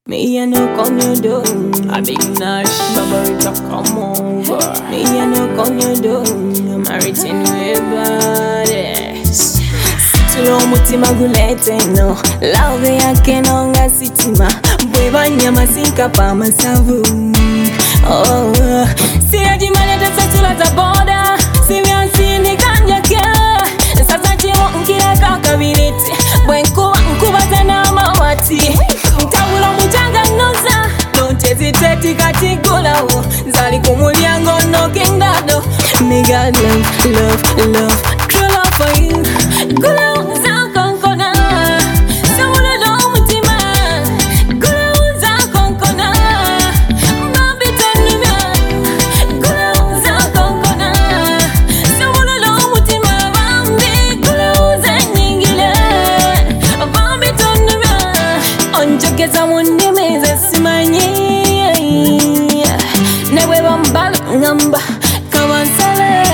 Me I no come your door. A big Nash, Barbarita come over. Me I no come your door. I'm written with bodies. Tulo mutima gulete no. Love yake nonga sitima. Bweba nyama sinka pa masavu. Oh, siyaji maleta satula za boda. Siyansi ni kanja kia. Sasa chimo nkira kakabiriti. Bwenkuwa nkubata na mawati. Mtawula mutanga noza. Don't hesitate katigula wo. Zali kumulyango no kingado. Me got love, true love for you. Gula uza konkona. Samula do mutima. Gula uza konkona. Babi tanumya. Gula uza konkona. Samula do mutima. Bambi gula uza nyingile. Babi tanumya. Onjogeza mundi meze simanyi. Newe bambala ngamba. Kawansale.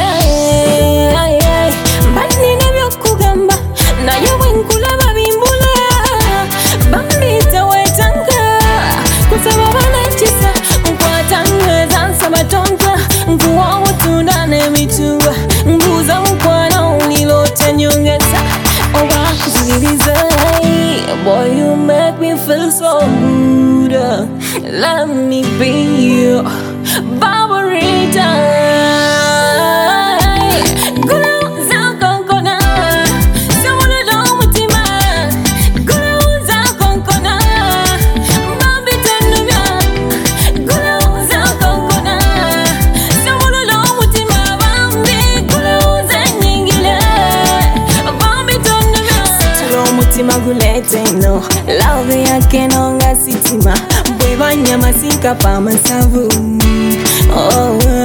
Bani nebyo kugamba. Na yewe nkulaba bimbula. Bambi tawetanga. Kusaba banachisa. Nkwatanga nsaba tonta. Nkuwa watunda nemituwa. Mbuza mkwana ulilote nyongeza. Owa kuziliza. Boy, you make me feel so good. Let me be you, Barbarita. Gula uza konkona. Samula do mutima. Gula uza konkona. Babi tanumya. Gula uza konkona. Samula do mutima. Bambi gula uza nyingile. Babi tanumya. Tulo mutima gulete no. Love yake nonga sitima. Bweba nyama sinka pa masavu. Oh,